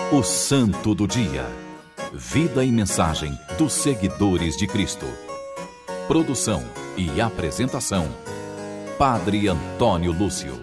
O Santo do Dia. Vida e mensagem dos seguidores de Cristo. Produção e apresentação: Padre Antônio Lúcio.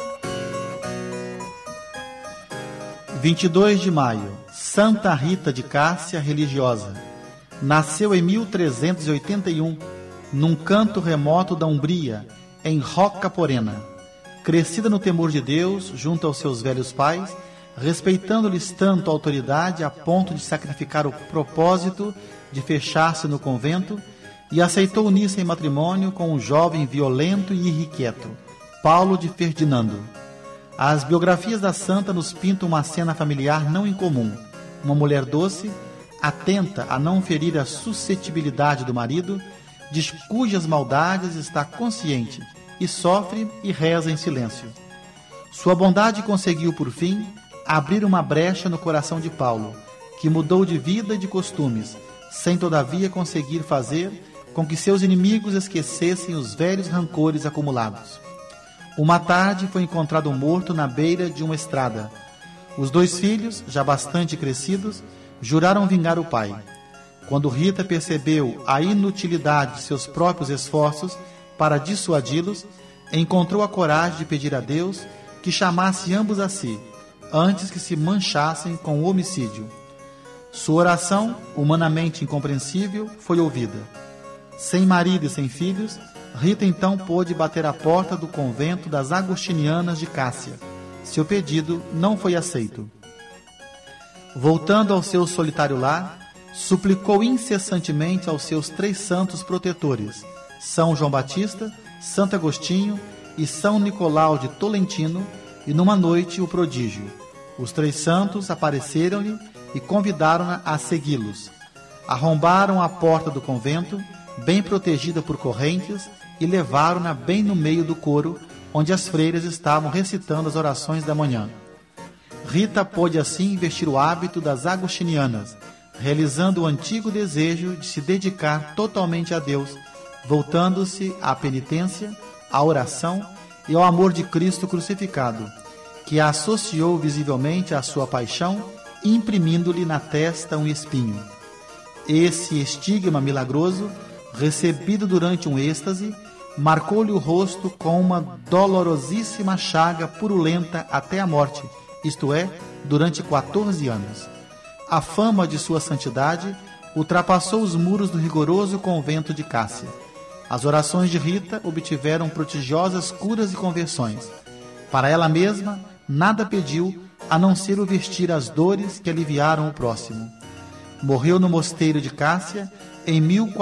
22 de maio, Santa Rita de Cássia, religiosa. Nasceu em 1381, num canto remoto da Umbria, em Rocca Porena. Crescida no temor de Deus, junto aos seus velhos pais, respeitando-lhes tanto a autoridade a ponto de sacrificar o propósito de fechar-se no convento, e aceitou unir-se em matrimônio com um jovem violento e irrequieto, Paulo de Ferdinando. As biografias da santa nos pintam uma cena familiar não incomum: uma mulher doce, atenta a não ferir a suscetibilidade do marido, de cujas maldades está consciente, e sofre e reza em silêncio. Sua bondade conseguiu, por fim, abrir uma brecha no coração de Paulo, que mudou de vida e de costumes, sem todavia conseguir fazer com que seus inimigos esquecessem os velhos rancores acumulados. Uma tarde foi encontrado morto na beira de uma estrada. Os dois filhos, já bastante crescidos, juraram vingar o pai. Quando Rita percebeu a inutilidade de seus próprios esforços para dissuadi-los, encontrou a coragem de pedir a Deus que chamasse ambos a si, antes que se manchassem com o homicídio. Sua oração, humanamente incompreensível, foi ouvida. Sem marido e sem filhos, Rita então pôde bater à porta do convento das Agostinianas de Cássia. Seu pedido não foi aceito. Voltando ao seu solitário lar, suplicou incessantemente aos seus 3 santos protetores, São João Batista, Santo Agostinho e São Nicolau de Tolentino, e numa noite o prodígio. Os 3 santos apareceram-lhe e convidaram-na a segui-los. Arrombaram a porta do convento, bem protegida por correntes, e levaram-na bem no meio do coro, onde as freiras estavam recitando as orações da manhã. Rita pôde assim vestir o hábito das agostinianas, realizando o antigo desejo de se dedicar totalmente a Deus, voltando-se à penitência, à oração e ao amor de Cristo crucificado, que a associou visivelmente à sua paixão, imprimindo-lhe na testa um espinho. Esse estigma milagroso, recebido durante um êxtase, marcou-lhe o rosto com uma dolorosíssima chaga purulenta até a morte, isto é, durante 14 anos. A fama de sua santidade ultrapassou os muros do rigoroso convento de Cássia. As orações de Rita obtiveram prodigiosas curas e conversões. Para ela mesma, nada pediu a não ser o vestir as dores que aliviaram o próximo. Morreu no mosteiro de Cássia em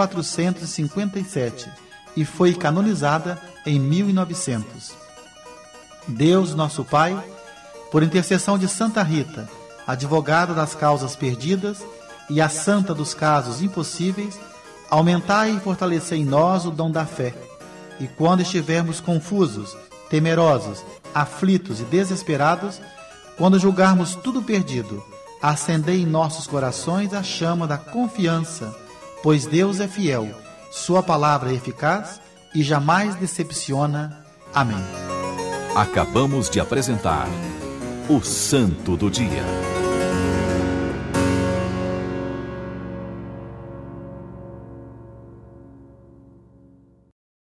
1457 e foi canonizada em 1900. Deus, nosso Pai, por intercessão de Santa Rita, advogada das causas perdidas e a santa dos casos impossíveis, aumentai e fortalecei em nós o dom da fé, e quando estivermos confusos, temerosos, aflitos e desesperados, quando julgarmos tudo perdido, acendei em nossos corações a chama da confiança, pois Deus é fiel, sua palavra é eficaz e jamais decepciona. Amém. Acabamos de apresentar o Santo do Dia.